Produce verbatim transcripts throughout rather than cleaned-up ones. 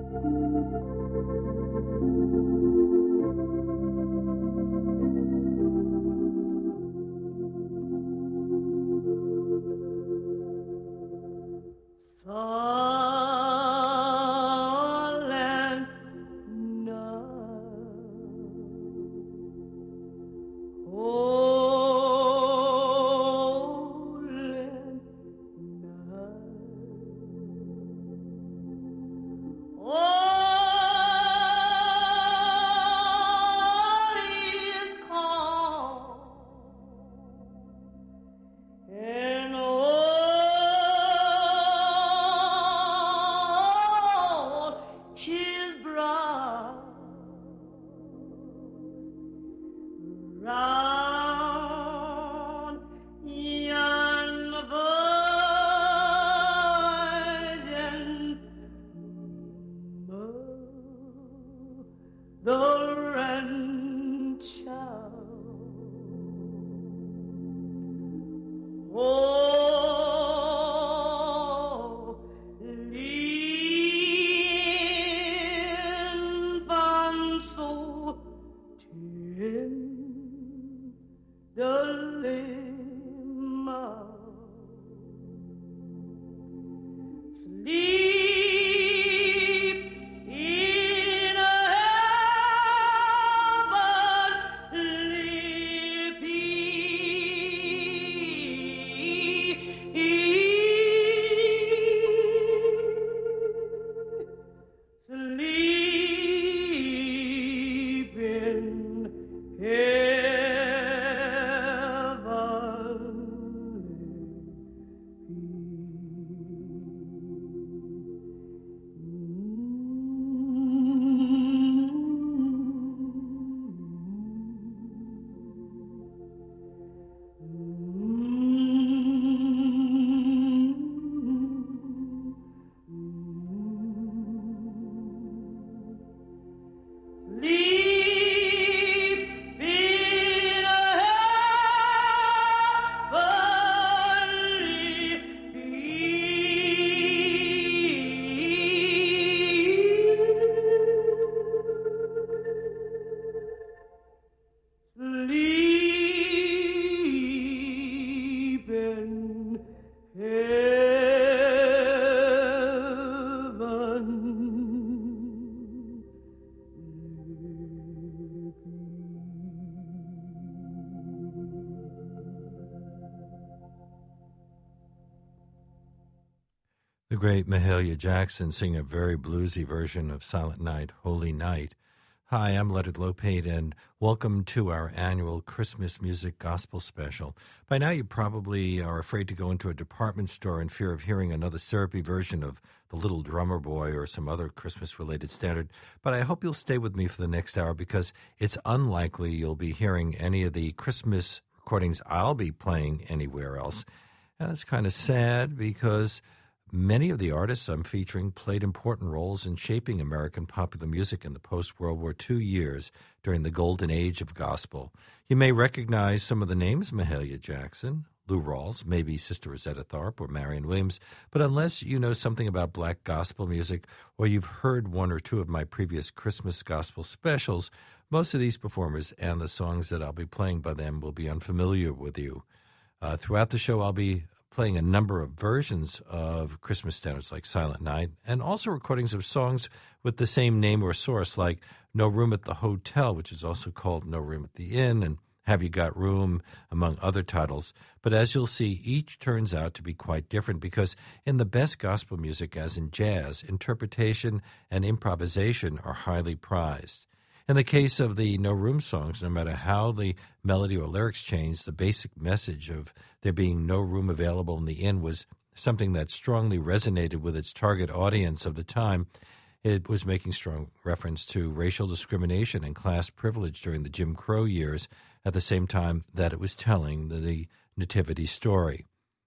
The great Mahalia Jackson singing a very bluesy version of Silent Night, Holy Night. Hi, I'm Leonard Lopate, and welcome to our annual Christmas Music Gospel Special. By now, you probably are afraid to go into a department store in fear of hearing another syrupy version of The Little Drummer Boy or some other Christmas-related standard, but I hope you'll stay with me for the next hour because it's unlikely you'll be hearing any of the Christmas recordings I'll be playing anywhere else. And that's kind of sad because many of the artists I'm featuring played important roles in shaping American popular music in the post-World War Two years during the golden age of gospel. You may recognize some of the names: Mahalia Jackson, Lou Rawls, maybe Sister Rosetta Tharpe or Marion Williams, but unless you know something about black gospel music or you've heard one or two of my previous Christmas gospel specials, most of these performers and the songs that I'll be playing by them will be unfamiliar with you. Uh, throughout the show, I'll be playing a number of versions of Christmas standards like Silent Night, and also recordings of songs with the same name or source like No Room at the Hotel, which is also called No Room at the Inn, and Have You Got Room, among other titles. But as you'll see, each turns out to be quite different because in the best gospel music, as in jazz, interpretation and improvisation are highly prized. In the case of the No Room songs, no matter how the melody or lyrics changed, the basic message of there being no room available in the inn was something that strongly resonated with its target audience of the time. It was making strong reference to racial discrimination and class privilege during the Jim Crow years at the same time that it was telling the, the nativity story.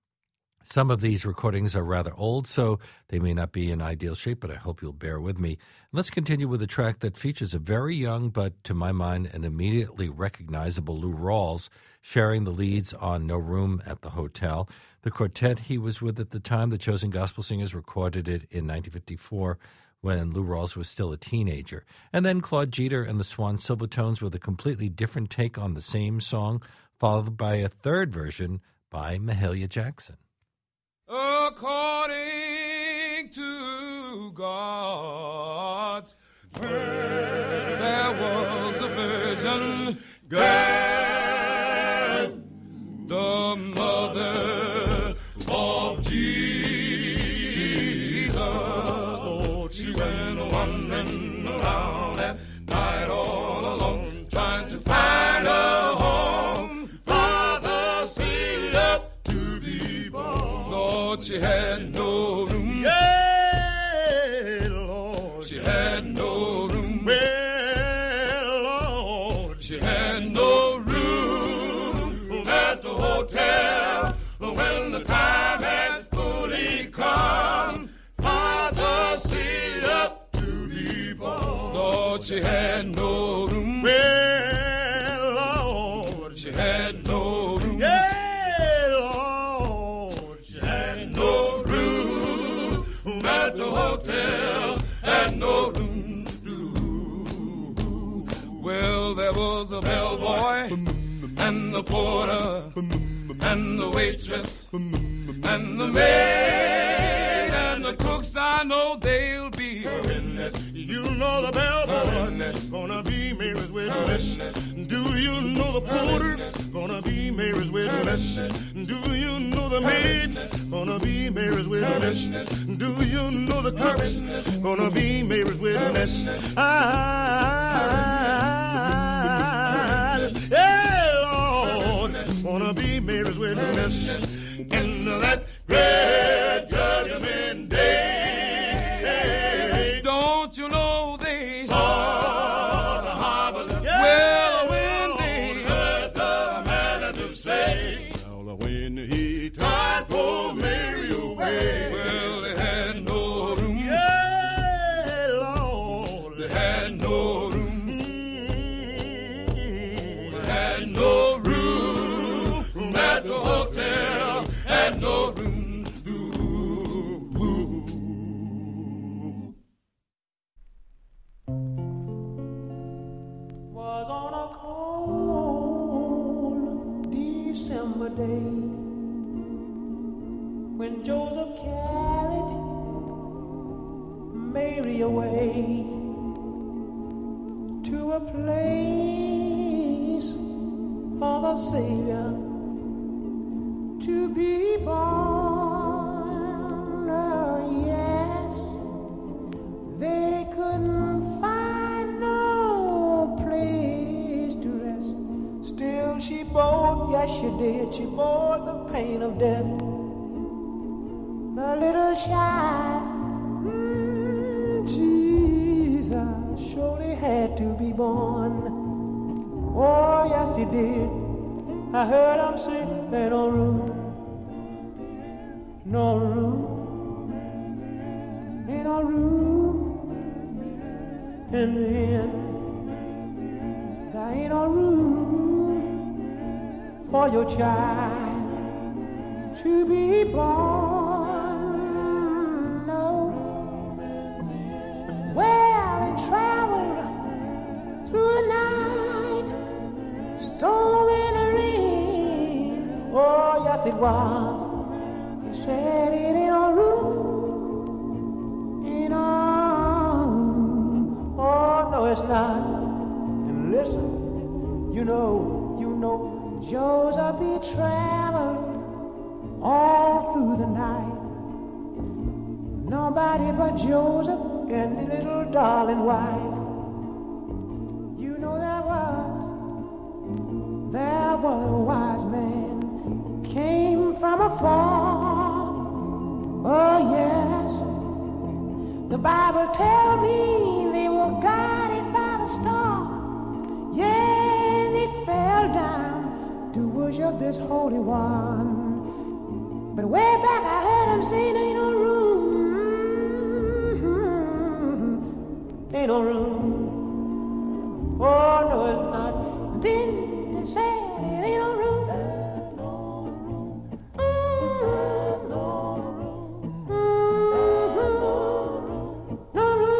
Some of these recordings are rather old, so they may not be in ideal shape, but I hope you'll bear with me. Let's continue with a track that features a very young, but to my mind, an immediately recognizable Lou Rawls sharing the leads on No Room at the Hotel. The quartet he was with at the time, the Chosen Gospel Singers, recorded it in nineteen fifty-four when Lou Rawls was still a teenager. And then Claude Jeter and the Swan Silvertones with a completely different take on the same song, followed by a third version by Mahalia Jackson. According to God's word, there was a virgin girl, the mother of Jesus. Oh, she went wandering around that night all alone, trying to find a home for the Savior to be born. Lord, she had no room. Yeah, Lord. She had no room. Well, Lord. She had no room at the hotel. When the time had fully come for the Savior to be born. Lord, she had no room. Well, Lord. She had no room. Yeah, Lord. She had no room at the hotel. Had no room to do. Well, there was a bellboy and the porter and the waitress and the maid and the cooks. I know they'll be her witness. You know the bellboy gonna be Mary's witness. Do you know the porter gonna be Mary's witness? Do you know the maid gonna be Mary's witness? Do you know the cooks gonna be Mary's witness? I, yeah, Lord, gonna be Mary's witness in that great judgment day. Don't you know they saw the harvest? Yeah. Well, when they heard the man to say, well, when he turned poor Mary away, well, they had no room. Yeah, Lord, they had no room. They had no room at the hotel. Had no room. Day when Joseph carried Mary away to a place for the Savior to be born. Oh, yes, they couldn't find no place to rest. Still she bore, yes she did, she bore the pain of death. The little child, mm, Jesus, surely had to be born. Oh, yes he did. I heard him say, ain't no room, no room, ain't no room in the inn. There ain't no room for your child to be born. No. Well, they traveled through the night, storm and rain. Oh, yes, it was. They said it ain't no room, ain't no room. Oh, no, it's not. And listen, you know, you know, Joseph be traveling all through the night. Nobody but Joseph and the little darling wife. You know there was, there was a wise man came from afar. Oh yes, the Bible tells me they were guided by the star. Yeah, they fell down to worship this Holy One. But way back I heard him say, ain't no room, ain't no room. Oh, no, it's not. Then they said, it ain't no room. No room. No room.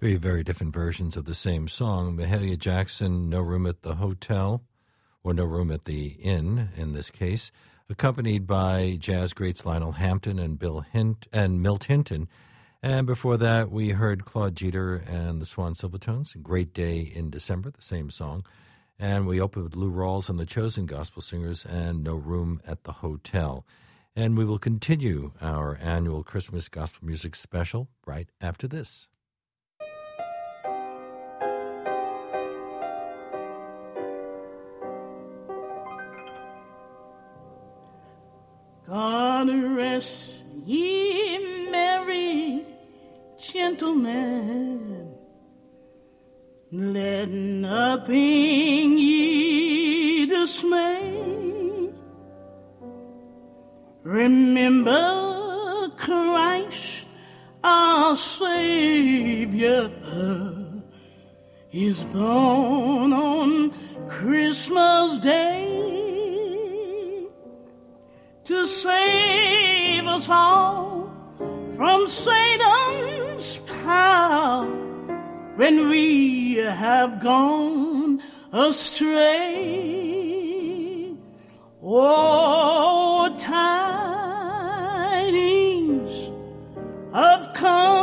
Three very different versions of the same song. Mahalia Jackson, No Room at the Hotel, or No Room at the Inn in this case, accompanied by jazz greats Lionel Hampton and Bill Hint and Milt Hinton. And before that, we heard Claude Jeter and the Swan Silvertones, Great Day in December, the same song. And we opened with Lou Rawls and the Chosen Gospel Singers and No Room at the Hotel. And we will continue our annual Christmas gospel music special right after this. God rest ye merry gentlemen, let nothing ye dismay. Remember Christ our Savior is born on Christmas Day to save us all from Satan's power when we have gone astray. Oh, tidings of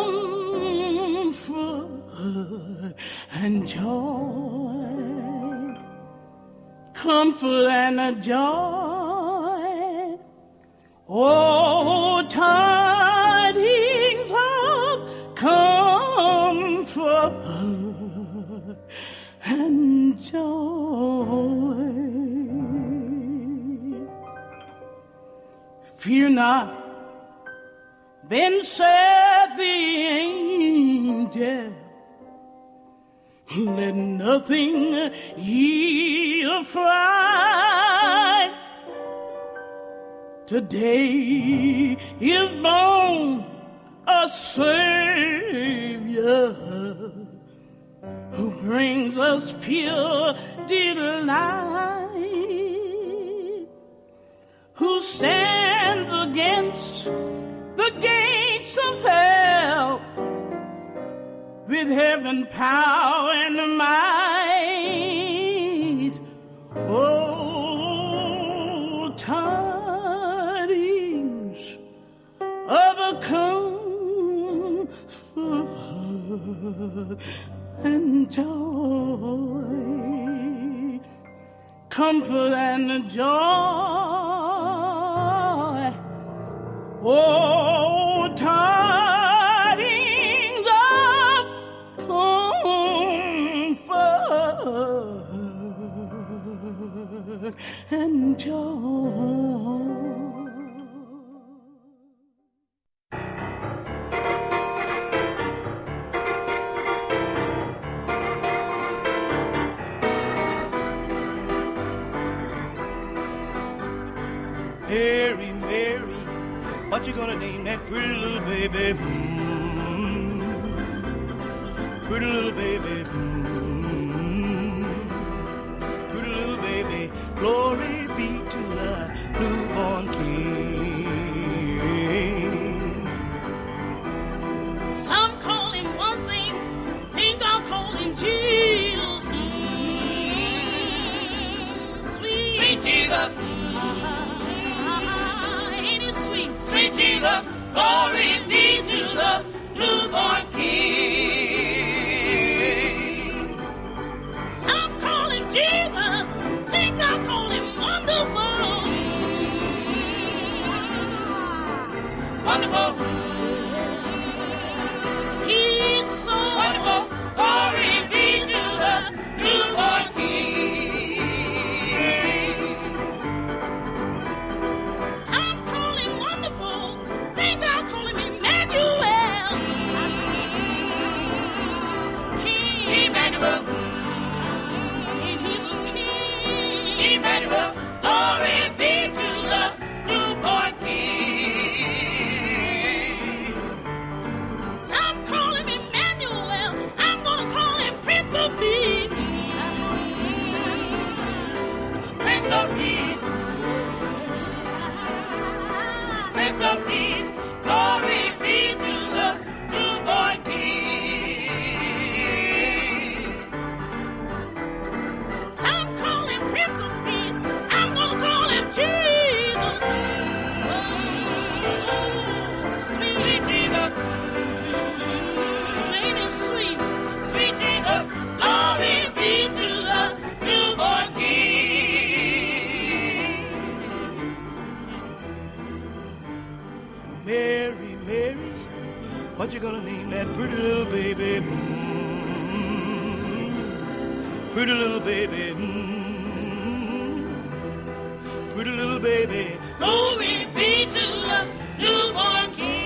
comfort and joy, comfort and joy. Oh, tidings of comfort and joy. Fear not, then said the angel, let nothing ye affright. Today is born a Savior who brings us pure delight, who stands against the gates of hell with heaven, power, and might. Oh, tidings of a comfort and joy, comfort and joy. Oh, tidings of comfort and joy. Mary, Mary, what you gonna name that pretty little baby? Mm-hmm. Pretty little baby. Mm-hmm. Pretty little baby. Glory be to the newborn King. Some call him one thing, think I'll call him Jesus. Sweet, sweet Jesus. Sweet Jesus, glory be to the newborn King. Some call him Jesus, think I'll call him wonderful. Wonderful. He's so wonderful. Glory be to the newborn King. Some call him wonderful, think I'll call him Emmanuel. King Emmanuel. Ain't he the King? Emmanuel. Glory be to the newborn King. What you gonna name that pretty little baby? Mm, pretty little baby. Mm, pretty little baby. Glory be to the newborn King.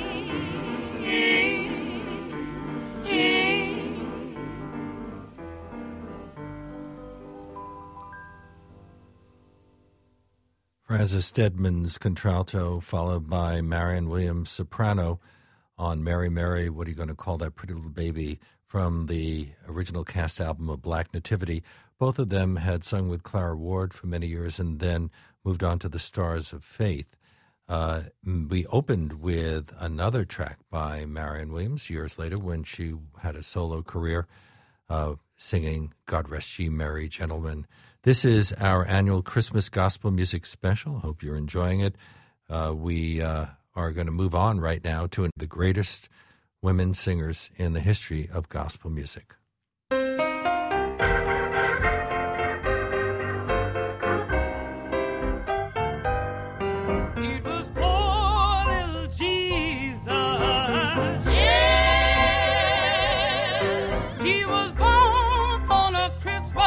Frances Stedman's contralto, followed by Marion Williams' soprano on Mary, Mary, What Are You Going to Call That Pretty Little Baby, from the original cast album of Black Nativity. Both of them had sung with Clara Ward for many years and then moved on to the Stars of Faith. Uh, we opened with another track by Marion Williams years later when she had a solo career uh, singing God Rest Ye Merry Gentlemen. This is our annual Christmas Gospel Music Special. Hope you're enjoying it. Uh, we uh, are going to move on right now to the greatest women singers in the history of gospel music. It was poor little Jesus. Yes. He was born on a Christmas.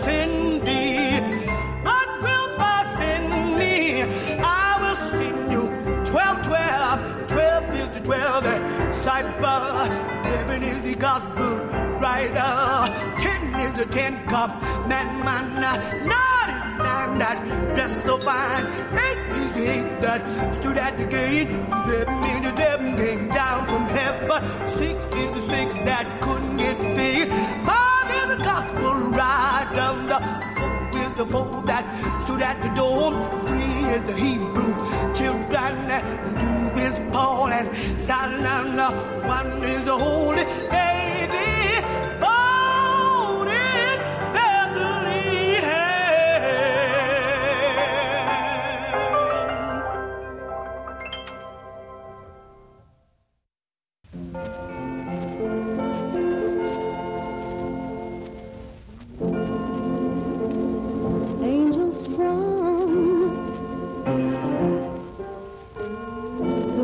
What will thou send me? I will send you gospel writer. Ten is the ten commandment. Nine is the nine that dressed so fine. Eight is the eight that stood at the gate. Seven is the seven came down from heaven. Six is the six that couldn't get fed. Five is the gospel writer. Four is the four that stood at the door. Three is the Hebrew children. Two is Paul and Silas. One is the holy baby born in Bethlehem. Angels from the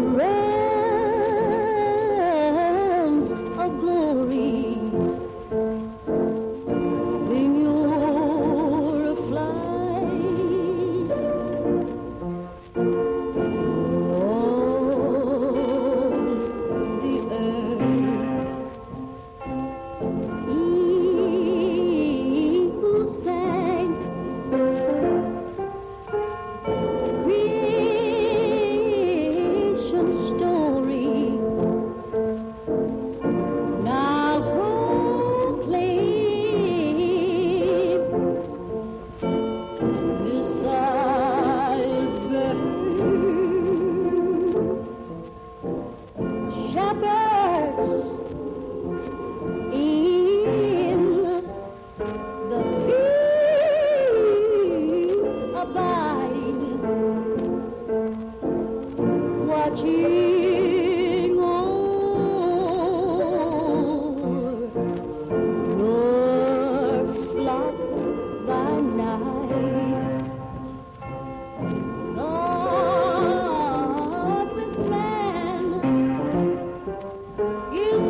realms of glory, in your flight, all the earth, eagles sang, creation story. Now proclaim, Messiah's birth. Shepherds in the field abiding, watching over your flock by night. Lord, with man is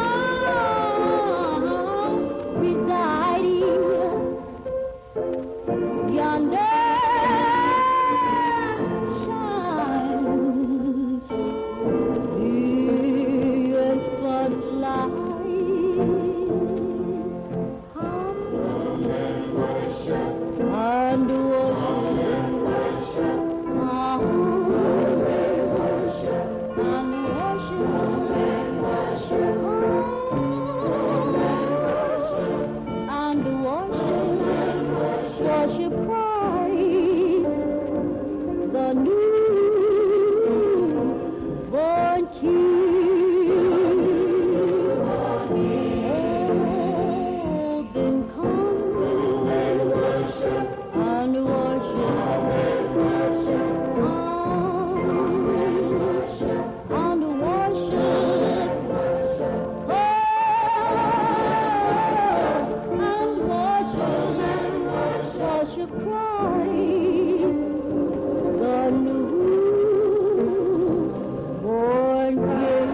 now residing yonder. Shines the earth's floodlight. Come and worship, and worship, come and worship, and worship, and worship, worship Christ, the newborn King. Oh, then come and worship, and worship, come and worship, and worship, oh, and worship, worship Christ, the newborn King.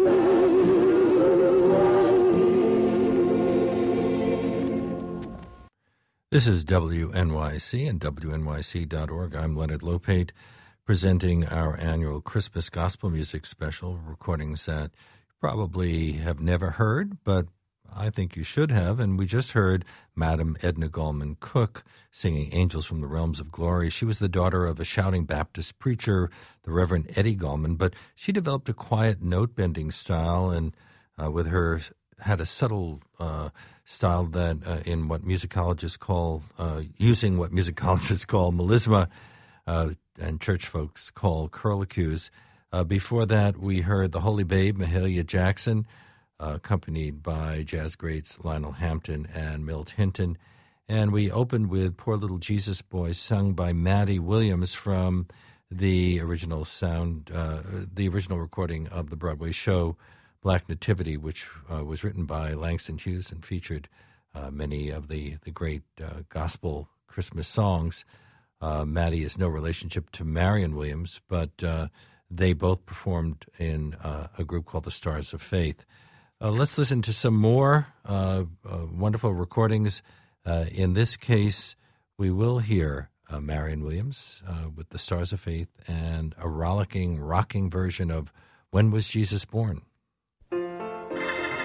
This is W N Y C and W N Y C dot org. I'm Leonard Lopate, presenting our annual Christmas gospel music special, recordings that you probably have never heard, but I think you should have. And we just heard Madam Edna Gallman Cook singing Angels from the Realms of Glory. She was the daughter of a shouting Baptist preacher, the Reverend Eddie Gallman, but she developed a quiet note-bending style, and uh, with her had a subtle uh, style that uh, in what musicologists call, uh, using what musicologists call melisma, uh, and church folks call curlicues. Uh, before that, we heard the Holy Babe, Mahalia Jackson, uh, accompanied by jazz greats Lionel Hampton and Milt Hinton. And we opened with Poor Little Jesus Boy, sung by Maddie Williams from the original sound, uh, the original recording of the Broadway show Black Nativity, which uh, was written by Langston Hughes and featured uh, many of the, the great uh, gospel Christmas songs. Uh, Maddie is no relationship to Marion Williams, but uh, they both performed in uh, a group called the Stars of Faith. Uh, let's listen to some more uh, uh, wonderful recordings. Uh, in this case, we will hear uh, Marion Williams uh, with the Stars of Faith and a rollicking, rocking version of When Was Jesus Born?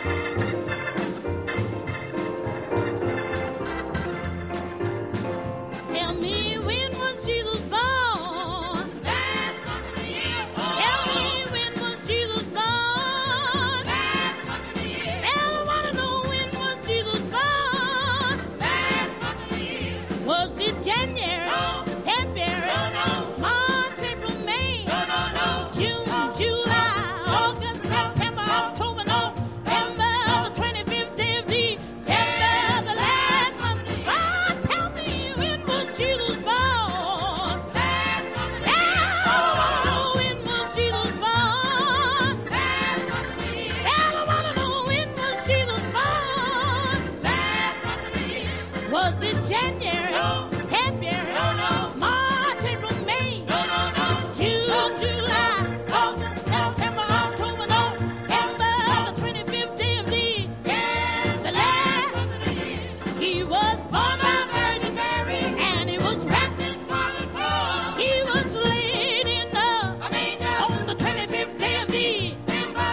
Tell me, when was Jesus born? Last month of the year. Tell me, when was Jesus born? Last month of the year. I want to know, when was Jesus born? Last month of the year. Was it January? No. February? No, no. March, April, May? No, no, no. June, July, August, September, October, November, the twenty-fifth day of December, the last month of the year. Oh, tell me, when was Jesus born? Last month of the year. I want to know, when was Jesus born? Last month of the year. I want to know, when was Jesus born? Last month of the year. Was it January? No. February? No, no. March, April, May? No, no, no. June, July, August, September, October, November, the twenty-fifth day of December, the last month of the year. He was born by Virgin Mary, and he was wrapped in scarlet cloth. He was laid in the manger on the twenty-fifth day of December.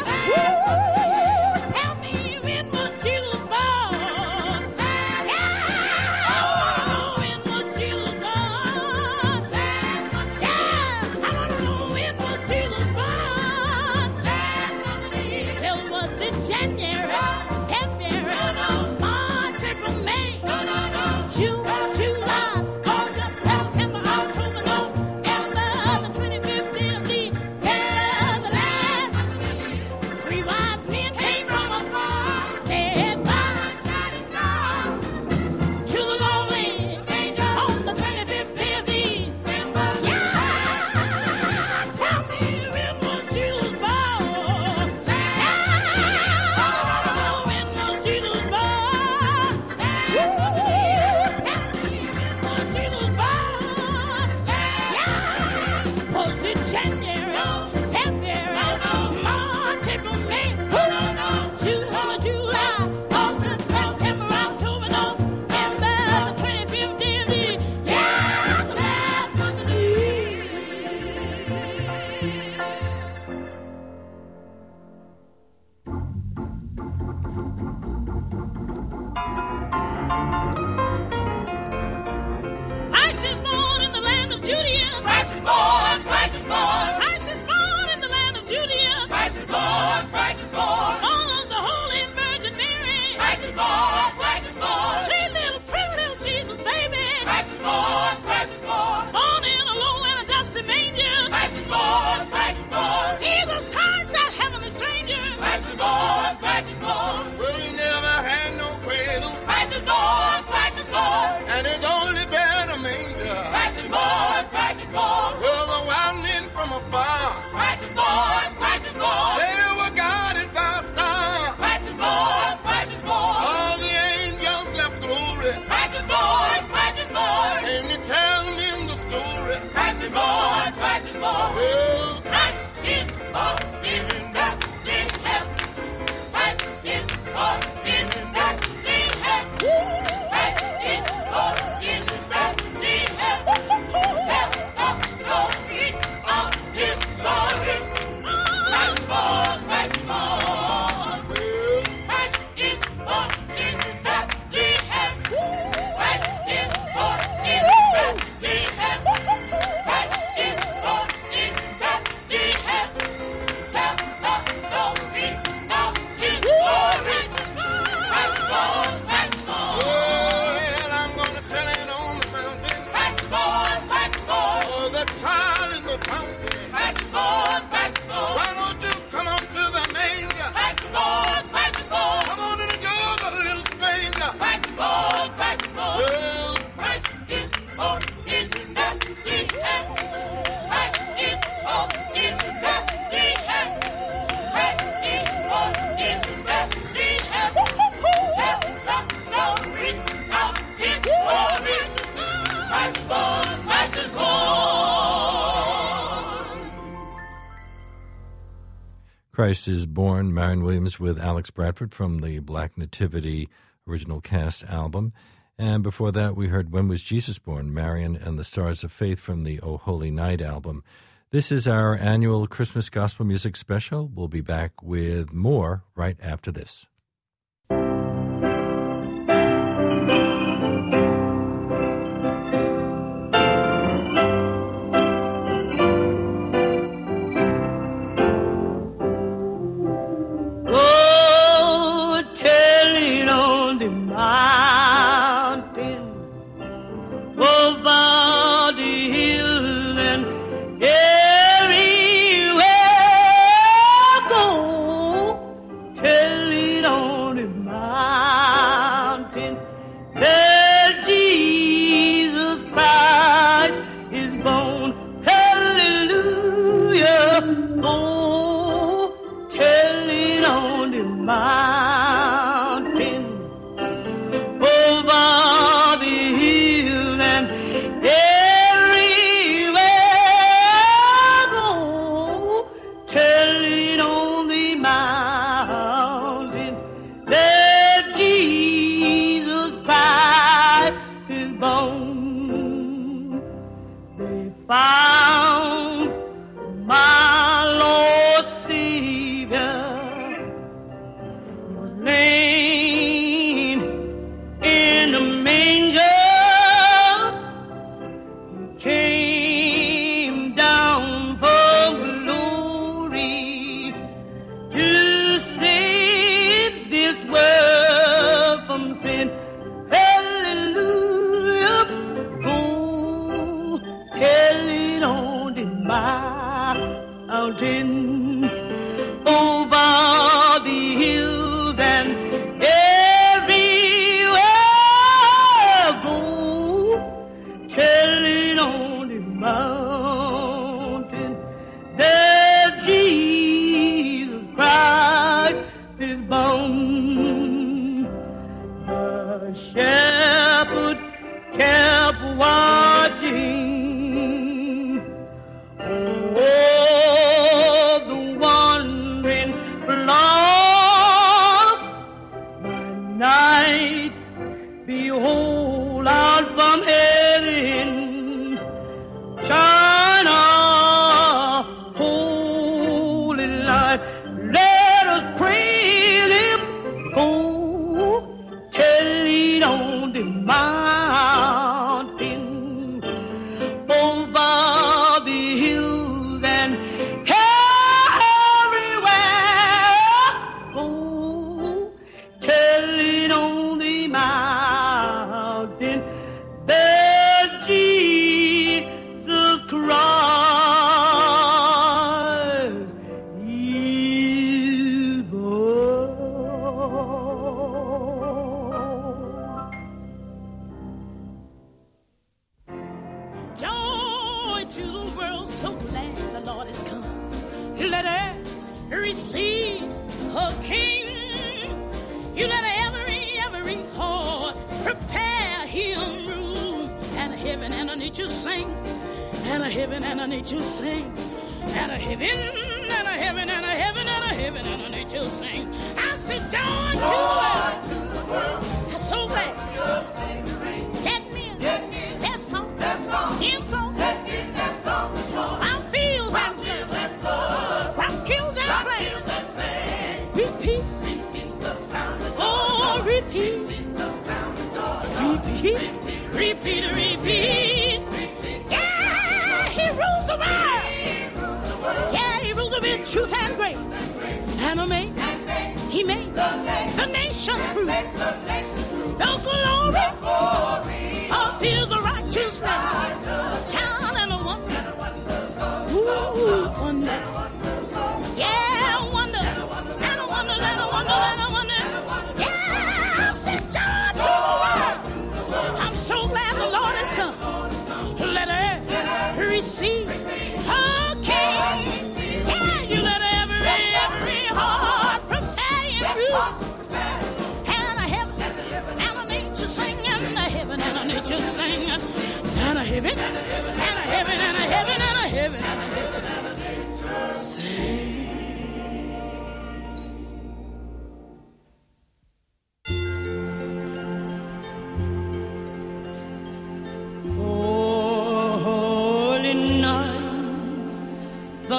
Woo! Tell me, when was Jesus born? Yeah! I wanna know, when was Jesus born? Last month of the year. I wanna know, when was Jesus born? Last month of the year. Well, was it January? February? March, April, May? June, July, August, September, October, November, the twenty-fifth day of December, the last month of the year. Three wise men came from afar, led by a shining star, to the lowly manger on the twenty-fifth day of December. Yeah! Tell me, when was Jesus born? Yeah! I wanna know, when was Jesus born? Woo! Tell me, when was Jesus born? Yeah! Was it January? February? March, April, May? June, July, August, September, October, November, the twenty-fifth day of the yeah, the last month of the year. Christ is born in the land of Judea. Christ is born, Christ is born, Christ is born in the land of Judea. Christ is born, Christ is born, Born of the Holy Virgin Mary. Christ is born, Christ is born, Sweet little, pretty little Jesus, baby. Christ is born, Christ is born, Born in a low and a dusty manger. Christ is born, Christ is born, Jesus Christ, that heavenly stranger. Christ is born, Christ is born, Well, he never had no cradle, Christ is born, Christ is born, and it's only been a manger. Christ is born, Christ is born, Well, the wild men from afar, Christ is born, Christ is born, they were guided by a star. Christ is born, Christ is born, All the angels left glory, Christ is born, Christ is born, and he tells me in the story. Christ is born, Christ is born. Well, Christ is born in Bethlehem. Christ is born in Bethlehem. Christ is born in Bethlehem. Tell the story of his glory. Christ is born, Christ is born. well, Christ is born in Bethlehem. Christ is born in Bethlehem. Christ is born in Bethlehem. Tell the story of his glory. Christ is born, Christ is born. well, I'm gonna tell it on the mountain. Christ is born, Christ is born. Oh, the child in the fountain. Christ is born, Christ is born. Why don't you come up to the manger? Christ is born, Christ is born. Come on in the door, the little stranger. Christ is born, Christ is born. Well, Christ is born in Bethlehem. Christ is born in Bethlehem. Christ is born in Bethlehem. Tell the story of his glory. Christ is born, Christ is born. Christ is Born, Marion Williams with Alex Bradford from the Black Nativity original cast album. And before that, we heard When Was Jesus Born, Marion and the Stars of Faith from the O Holy Night album. This is our annual Christmas Gospel Music Special. We'll be back with more right after this.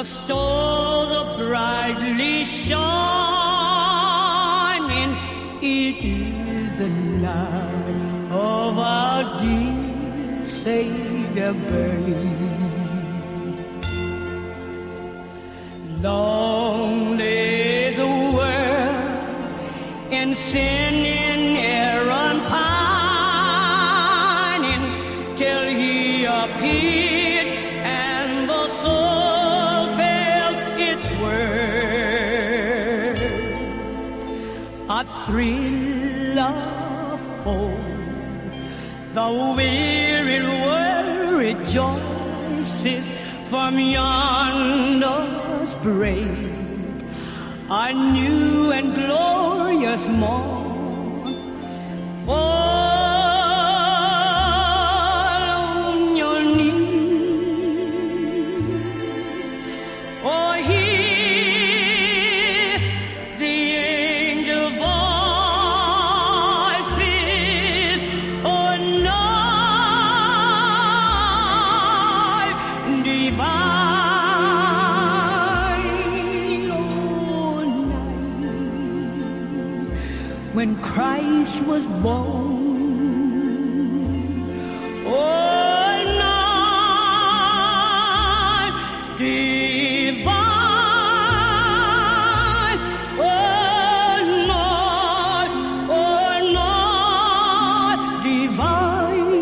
the stars are brightly shining. It is the night of our dear Savior birth. Long lay the world in sin in error pining, till he appeared and the soul felt its worth. A thrill of hope, the weary world rejoices from yonder's break. A new and glorious morn, fall on your knees, or hear the angel voices, or night divine, oh night, when Christ was born. Oh, night divine, oh, night, oh, night divine.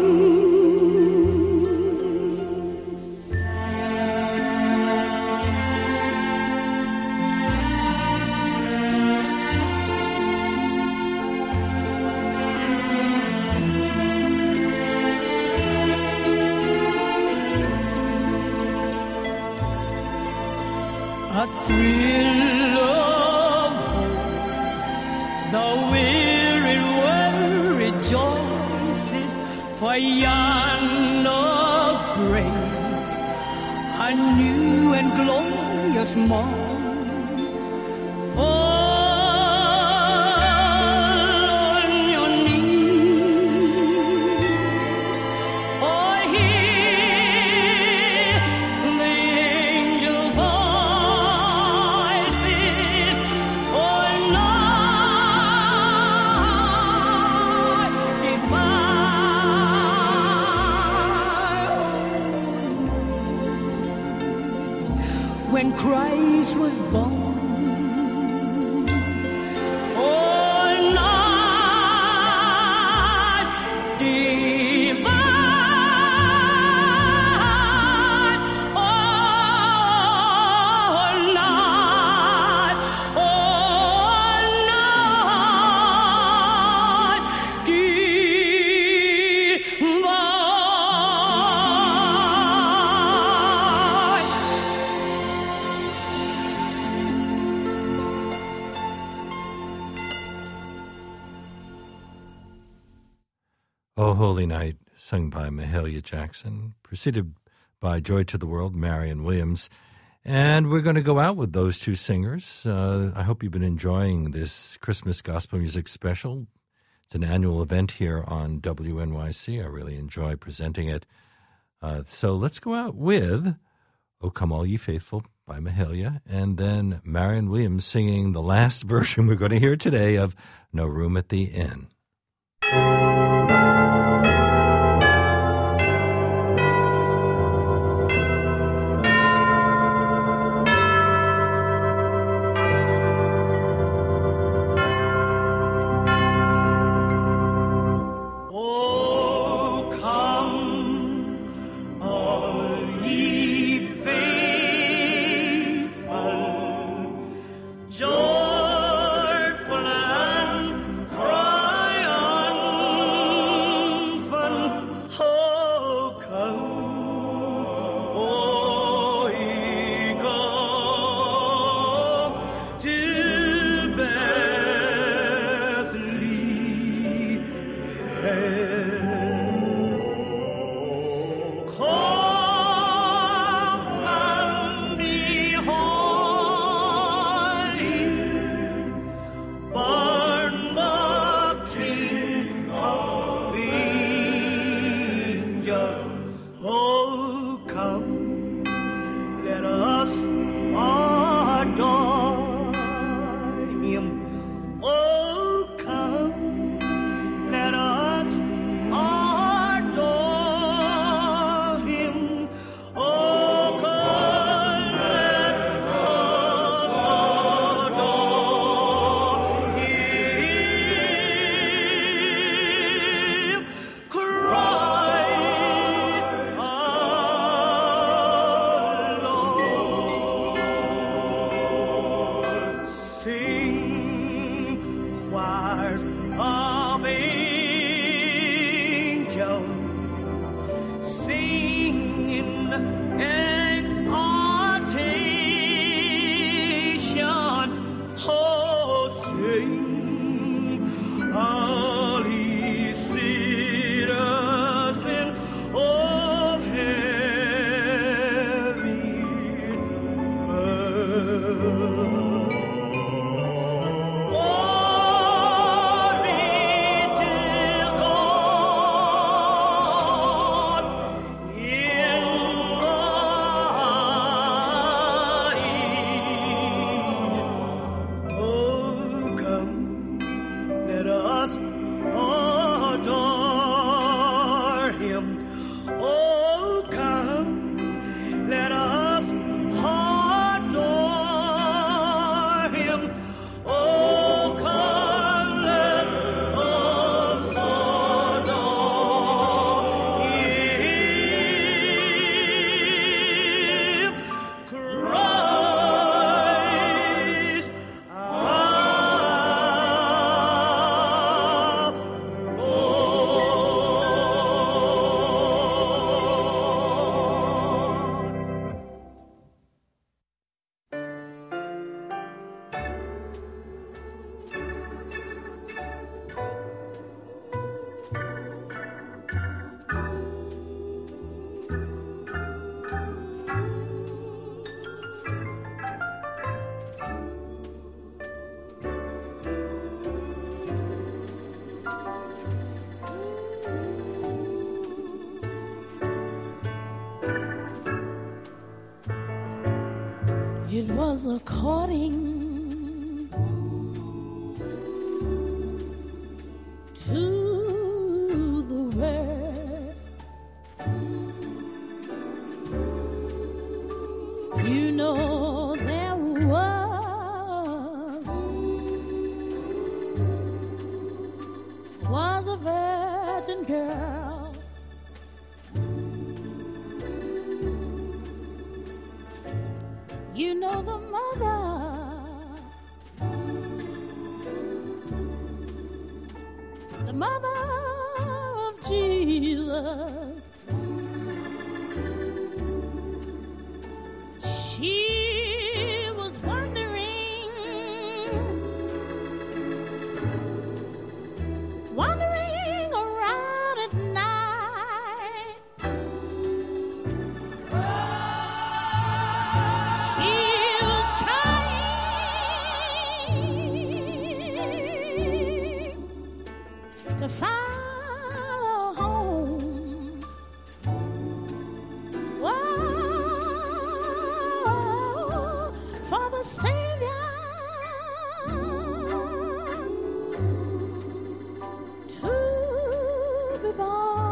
A thrill of hope, the weary world rejoices, for yonder's break, a new and glorious morn. Fall on your knees, or hear the angel voices, or night divine, when Christ was born. Oh, night divine, oh, night, oh, night O Holy Night, sung by Mahalia Jackson, preceded by Joy to the World, Marion Williams. And we're going to go out with those two singers. Uh, I hope you've been enjoying this Christmas gospel music special. It's an annual event here on W N Y C. I really enjoy presenting it. Uh, so let's go out with O Come All Ye Faithful by Mahalia, and then Marion Williams singing the last version we're going to hear today of No Room at the Inn. Joyful and Oh, come, let us exhortation. Oh, sing, all ye citizen of heaven above. Glory to God in the highest. Oh, come, let us adore him. Oh, come, let us adore him. Oh, come, let us adore him. Christ our Lord. It was according to the word. You know there was was a virgin girl. You know the mother, the mother of Jesus. She was wondering, wandering around at night. She was trying to find a home. Whoa, for the Savior to be born.